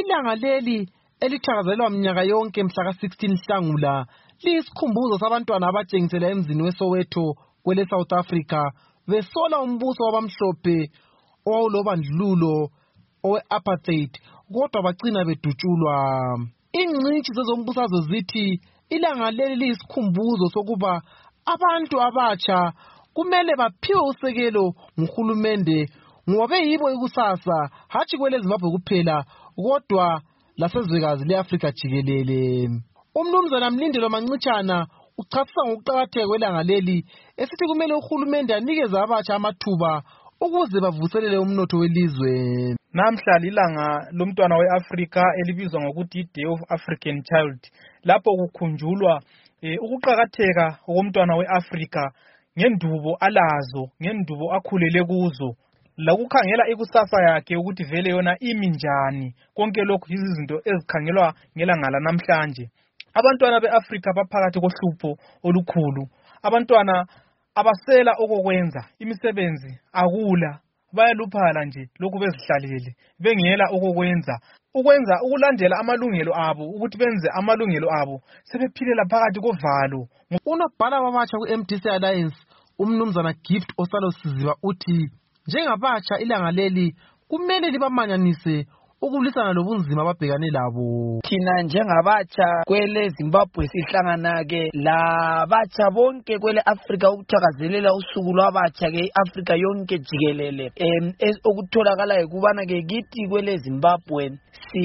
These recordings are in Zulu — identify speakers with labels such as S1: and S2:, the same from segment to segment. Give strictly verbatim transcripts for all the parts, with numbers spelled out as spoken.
S1: Ilanga leli elithakazelwa mnyaka yonke mhla ka sixteen Nhlangula liyisikhumbuzo sabantwana abatshengisela emzini weSoweto kwele South Africa besola umbuso wabamhlophe owawulobandlululo owe-apartheid kodwa bagcina bedutshulwa. Ingcitshi zezombusazwe zithi ilanga leli liyisikhumbuzo sokuba abantu abatsha kumele baphiwe usekelo nguhulumende ngoba beyibo ikusasa hatshi kwele Zimbabwe kuphela kodwa lasezwekazi leAfrika jikelele. Umnumzana Mlindelo Mancitshana uchasisa ngokuqakatheka kwelanga leli esithi kumele uhulumende anikeze abatsha amathuba ukuze bavuselele umnotho welizwe.
S2: Namhla lilanga lomntwana weAfrika elibizwa ngokuthi Day of African Child, lapho kukhunjulwa eh, ukuqakatheka komntwana weAfrika ngendubo alazo, ngendubo akhulele kuzo, lakukhangela ikusasa yakhe ukuthi vele yona imi njani. Konke lokhu izinto ezikhangelwa ngelanga namhlanje. Abantwana beAfrika baphakathi kohlupho olukhulu. Abantwana abasela okokwenza, imisebenzi akula, bayaluphala nje lokhu bezihlalele bengela okokwenza. Ukwenza ukulandela amalungelo abo, ukuthi benze amalungelo abo, sebephilela phakathi kovalo.
S1: Unobhala wabatsha ku-M D C Alliance umnumzana Gift Osalo Siziba uthi njengabatsha ilanga leli kumele libamanyanise ukulwisana lobunzima ababhekane labo.
S3: Thina njengabatsha kwele Zimbabwe sihlangana ke labatsha bonke kwele Afrika ukuthakazelela usuku lwabatsha ke Afrika yonke jikelele. Em okutholakala ukubana ke kithi kwele Zimbabwe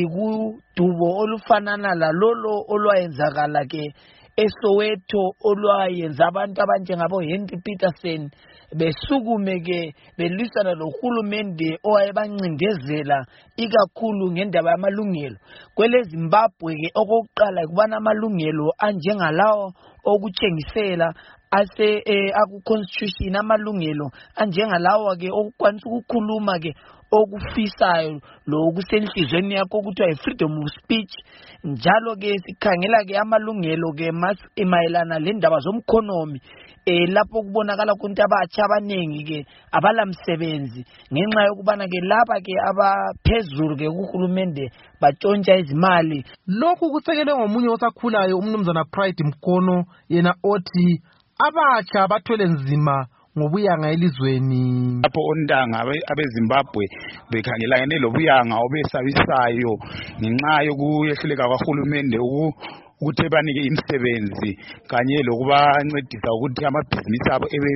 S3: sikudubo olufanana lalolo olwayenzakala ke eSoweto olwayenza abantu abanjengabo Henry Peterson besukume ke belwisana lohulumende owayebancindezela ikakhulu ngendaba yamalungelo. Kwele Zimbabwe ke okokuqala kubana amalungelo anjengalawo okutshengisela ase eh, aku constitution amalungelo anjengalawo ke okukwanisa ukukhuluma ke okufisayo lo kusenhlizweni yakho ukuthi freedom of speech. Njalo ke sikhangela ke amalungelo ke mas emayelana lendaba zomkhonomi eh lapho kubonakala ukuthi abatsha abanengi ke abalamsebenzi ngenxa yokubana ke laba ke abaphezulu ke kuhulumende batshontsha izimali.
S1: Lokhu kusekelwe ngomunye osakhulayo umnumzana Pride Mkono yena othi abatsha bathwele nzima ngobuyanga elizweni.
S4: Lapho ontanga abeZimbabwe bekhangelane lobuyanga obesabisayo ngenxa yokuyehluleka kahulumende ukuthi banike imisebenzi kanye lokubancedisa ukuthi amabhizinisi abo ebe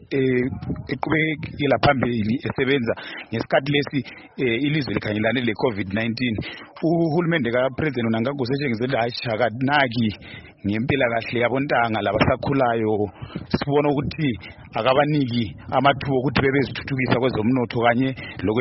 S4: eqhubekela phambili esebenza ngesikhathi lesi ilizwe likhangelane le COVID nineteen. Uhulumende kaPresident Mnangagwa usetshengizele akanaki ngempela kahle yabontanga labasakhulayo. Sibona ukuthi akabaniki amathuba ukuthi bebezithuthukisa kwezomnotho kanye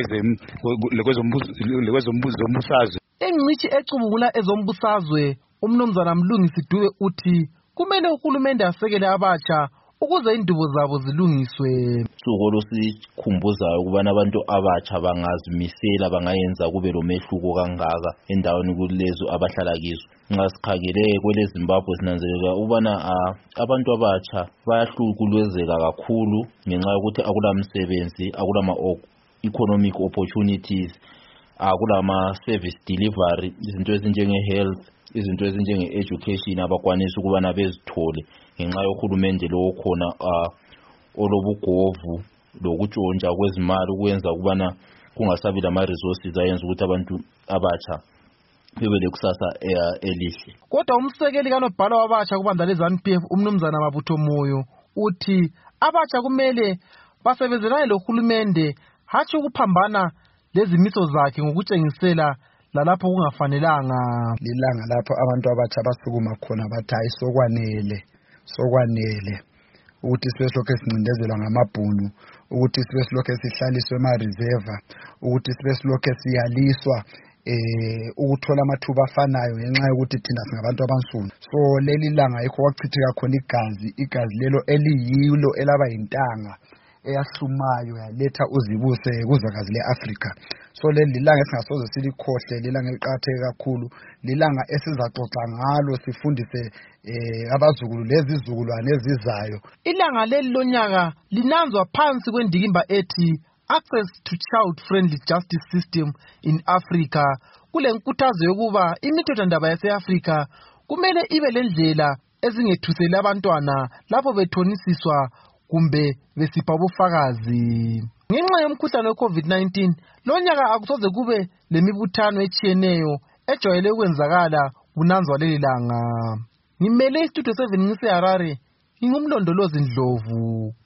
S4: lokwezombusazwe.
S1: Engcitshi ecubungula ezombusazwe umnumzana Mlungisi Dube uthi kumele uhulumende asekele abatsha ukuze indubo zabo zilungiswe.
S5: Sukolo sikhumbuzayo ukubana abantu abatsha bangazimisela bangayenza kube lomehluko kangaka endaweni kulezo abahlala kizo. Nxa sikhangele kwele Zimbabwe sinanzelela ukubana abantu abatsha bayahlukuluzeka kakhulu ngenxa yokuthi akulamsebenzi, akulama economic opportunities, akulama service delivery, izinto ezinjenge health, izinto ezinjenge education abakwanisa ukubana bezithole ngenxa yohulumende lo khona olobugovu lokutshontsha kwezimali ukwenza ukubana kungasabi lama resources ayenza ukuthi abantu abatsha bebe lekusasa elihle.
S1: Kodwa umsekeli kanobhala wabatsha kubandla leZANU-P F umnumzana Mabutho Moyo uthi abatsha kumele basebenzelane lohulumende hatshi ukuphambana lezimiso zakhe ngokutshengisela lalapho kungafanelanga.
S6: Lilanga lapho abantu abatsha basukuma khona bathi hayi sokwanele sokwanele ukuthi sibe silokho sincindezelwa ngamabhunu, ukuthi sibe silokho sihlaliswe ema-reserve, ukuthi sibe silokho siyaliswa eh ukuthola amathuba afanayo ngenxa yokuthi thina singabantu abansundu. So leli langa yikho kwachitheka khona igazi, igazi lelo eliyilo elaba yintanga eyahlumayo yaletha uzibuse kuzwekazi leAfrika. So leli langa esingasoze silikhohle, lilanga eliqhatheke kakhulu, lilanga esizaxoxa ngalo sifundise eh abazukulu lezizukulwane ezizayo.
S1: Ilanga leli lonyaka linanzwa phansi kwendikimba ethi Access to Child Friendly Justice System in Africa kule nkuthazo yokuba imithethwandaba yase-Afrika kumele ibe lendlela ezingethusela abantwana lapho bethonisiswa kumbe besipha ubufakazi. Ngenxa yomkhuhlane we-COVID nineteen, lo nyaka akusoze kube lemibuthano etshiyeneyo ejwayele ukwenzakala kunanzwa leli langa. Ngimele istudio seven ngise Harare, ngingumlondolozi Ndlovu.